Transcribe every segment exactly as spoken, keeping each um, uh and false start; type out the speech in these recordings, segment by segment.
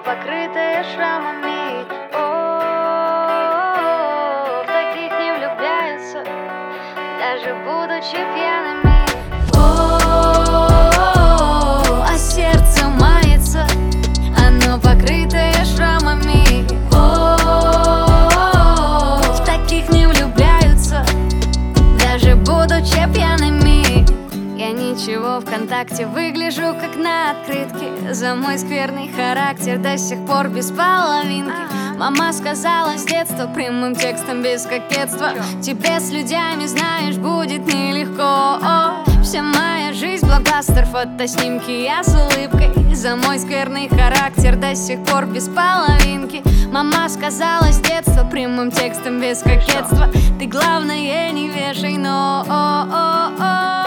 покрытое шрамами. О, в таких не влюбляются, даже будучи пьяными. О, а сердце мается, оно покрытое шрамами. О, в таких не влюбляются, даже будучи пьяными. Я ничего ВКонтакте выгляжу как на открытке. За мой скверный характер до сих пор без половинки. Мама сказала с детства прямым текстом без кокетства: тебе с людьми, знаешь, будет нелегко. Вся моя жизнь блокбастер, фотоснимки, я с улыбкой. За мой скверный характер до сих пор без половинки. Мама сказала с детства прямым текстом без кокетства: ты главное не вешай, но о -о -о.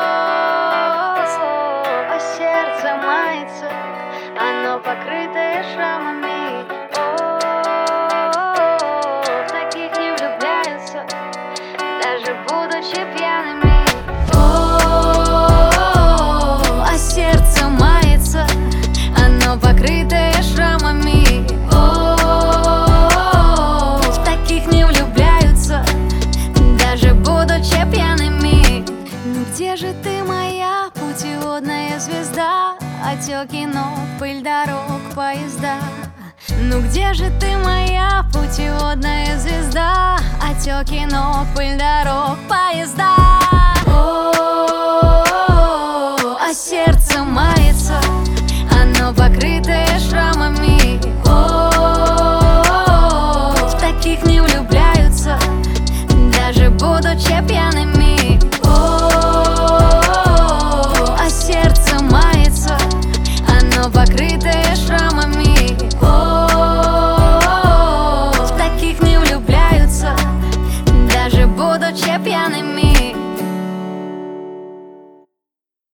Сердце мается, оно покрытое шрамами. О, в таких не влюбляются, даже будучи пьяными. О, а сердце мается, оно покрытое шрамами. О, в таких не влюбляются, даже будучи пьяными. Ну где же ты, моя путеводная звезда? Отеки ног, пыль дорог, поезда. Ну где же ты, моя путеводная звезда? Отеки ног, пыль дорог, поезда. О, а сердце мается, оно покрытое шрамами. О, в таких не влюбляются, даже будучи пьяными. Покрытое шрамами. О, в таких не влюбляются, даже будучи пьяными.